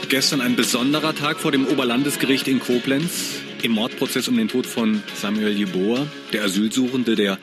Gestern ein besonderer Tag vor dem Oberlandesgericht in Koblenz. Im Mordprozess um den Tod von Samuel Yeboah, der Asylsuchende, der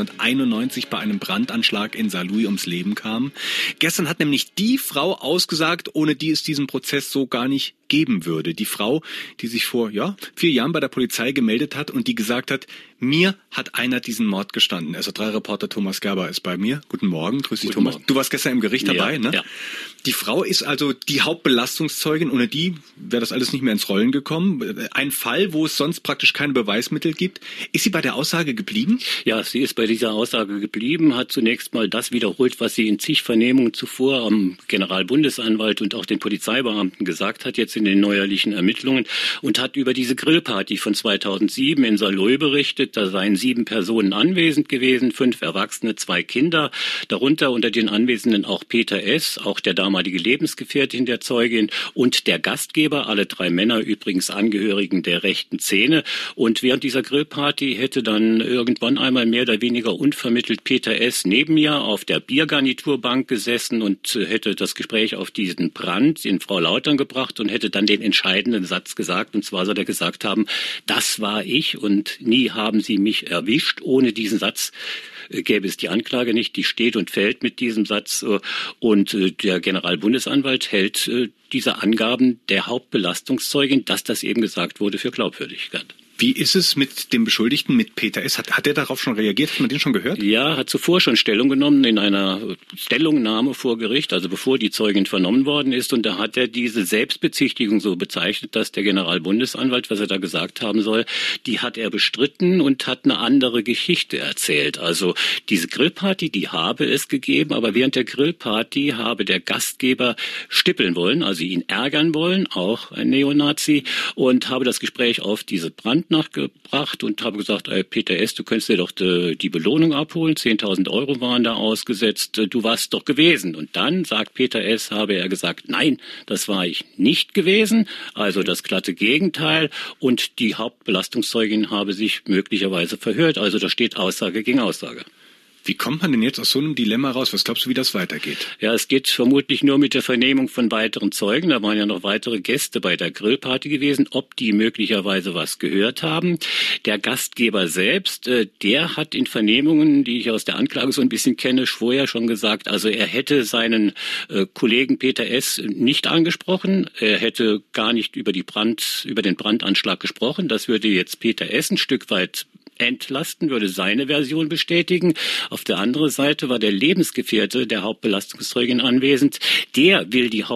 1991 bei einem Brandanschlag in Saarlouis ums Leben kam. Gestern hat nämlich die Frau ausgesagt, ohne die es diesen Prozess so gar nicht geben würde. Die Frau, die sich vor 4 Jahren bei der Polizei gemeldet hat und die gesagt hat, mir hat einer diesen Mord gestanden. SR3-Reporter Thomas Gerber ist bei mir. Guten Morgen, grüß dich Thomas. Du warst gestern im Gericht dabei, ne? Ja. Die Frau ist also die Hauptbelastungszeugin. Ohne die wäre das alles nicht mehr ins Rollen gekommen. Ein Fall, wo es sonst praktisch keine Beweismittel gibt. Ist sie bei der Aussage geblieben? Ja, sie ist bei dieser Aussage geblieben, hat zunächst mal das wiederholt, was sie in zig Vernehmungen zuvor am Generalbundesanwalt und auch den Polizeibeamten gesagt hat, jetzt in den neuerlichen Ermittlungen, und hat über diese Grillparty von 2007 in Saarlouis berichtet. Da seien 7 Personen anwesend gewesen, 5 Erwachsene, 2 Kinder, darunter unter den Anwesenden auch Peter S., auch der damalige Lebensgefährtin der Zeugin, und der Gastgeber, alle 3 Männer, übrigens Angehörigen der rechten Szene. Und während dieser Grillparty hätte dann irgendwann einmal mehr oder weniger unvermittelt Peter S. neben mir auf der Biergarniturbank gesessen und hätte das Gespräch auf diesen Brand in Frau Lautern gebracht und hätte dann den entscheidenden Satz gesagt. Und zwar soll er gesagt haben, das war ich und nie haben sie mich erwischt. Ohne diesen Satz gäbe es die Anklage nicht. Die steht und fällt mit diesem Satz. Und der Generalbundesanwalt hält diese Angaben der Hauptbelastungszeugin, dass das eben gesagt wurde, für Glaubwürdigkeit. Wie ist es mit dem Beschuldigten, mit Peter S.? Hat er darauf schon reagiert? Hat man den schon gehört? Ja, hat zuvor schon Stellung genommen in einer Stellungnahme vor Gericht, also bevor die Zeugin vernommen worden ist. Und da hat er diese Selbstbezichtigung so bezeichnet, dass der Generalbundesanwalt, was er da gesagt haben soll, die hat er bestritten und hat eine andere Geschichte erzählt. Also diese Grillparty, die habe es gegeben, aber während der Grillparty habe der Gastgeber stippeln wollen, also ihn ärgern wollen, auch ein Neonazi, und habe das Gespräch auf diese Brandnacht gebracht und habe gesagt, Peter S., du könntest dir doch die Belohnung abholen, 10.000 Euro waren da ausgesetzt, du warst doch gewesen. Und dann sagt Peter S., habe er gesagt, nein, das war ich nicht gewesen, also das glatte Gegenteil, und die Hauptbelastungszeugin habe sich möglicherweise verhört, also da steht Aussage gegen Aussage. Wie kommt man denn jetzt aus so einem Dilemma raus? Was glaubst du, wie das weitergeht? Ja, es geht vermutlich nur mit der Vernehmung von weiteren Zeugen. Da waren ja noch weitere Gäste bei der Grillparty gewesen, ob die möglicherweise was gehört haben. Der Gastgeber selbst, der hat in Vernehmungen, die ich aus der Anklage so ein bisschen kenne, vorher schon gesagt, also er hätte seinen Kollegen Peter S. nicht angesprochen. Er hätte gar nicht über den Brandanschlag gesprochen. Das würde jetzt Peter S. ein Stück weit entlasten, würde seine Version bestätigen. Auf der anderen Seite war der Lebensgefährte der Hauptbelastungszeugin anwesend. Der will die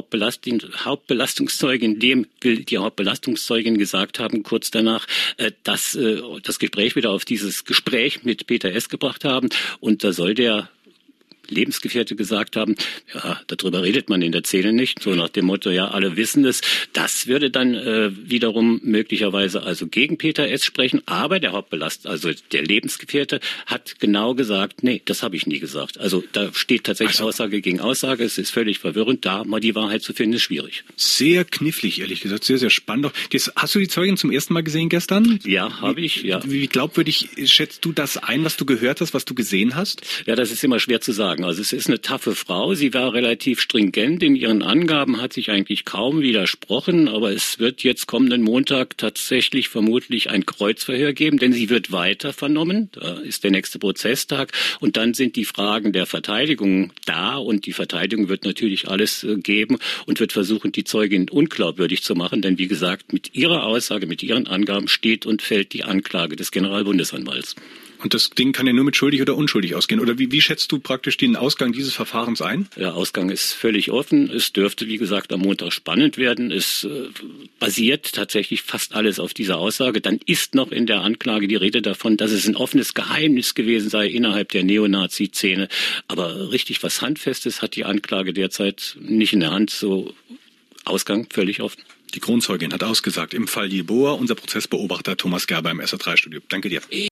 Hauptbelastungszeugin gesagt haben, kurz danach, dass das Gespräch wieder auf dieses Gespräch mit Peter S. gebracht haben. Und da soll der Lebensgefährte gesagt haben, ja, darüber redet man in der Szene nicht, so nach dem Motto, ja, alle wissen es. Das würde dann wiederum möglicherweise also gegen Peter S. sprechen, aber der also der Lebensgefährte hat genau gesagt, nee, das habe ich nie gesagt. Also da steht tatsächlich Aussage gegen Aussage, es ist völlig verwirrend, da mal die Wahrheit zu finden, ist schwierig. Sehr knifflig, ehrlich gesagt, sehr, sehr spannend. Hast du die Zeugin zum ersten Mal gesehen gestern? Ja, habe ich, ja. Wie glaubwürdig schätzt du das ein, was du gehört hast, was du gesehen hast? Ja, das ist immer schwer zu sagen. Also es ist eine taffe Frau. Sie war relativ stringent in ihren Angaben, hat sich eigentlich kaum widersprochen. Aber es wird jetzt kommenden Montag tatsächlich vermutlich ein Kreuzverhör geben, denn sie wird weiter vernommen. Da ist der nächste Prozesstag. Und dann sind die Fragen der Verteidigung da. Und die Verteidigung wird natürlich alles geben und wird versuchen, die Zeugin unglaubwürdig zu machen. Denn wie gesagt, mit ihrer Aussage, mit ihren Angaben steht und fällt die Anklage des Generalbundesanwalts. Und das Ding kann ja nur mit schuldig oder unschuldig ausgehen. Oder wie schätzt du praktisch den Ausgang dieses Verfahrens ein? Der Ausgang ist völlig offen. Es dürfte, wie gesagt, am Montag spannend werden. Es basiert tatsächlich fast alles auf dieser Aussage. Dann ist noch in der Anklage die Rede davon, dass es ein offenes Geheimnis gewesen sei innerhalb der Neonazi-Szene. Aber richtig was Handfestes hat die Anklage derzeit nicht in der Hand. So Ausgang völlig offen. Die Kronzeugin hat ausgesagt im Fall Yeboah, unser Prozessbeobachter Thomas Gerber im SR3-Studio. Danke dir.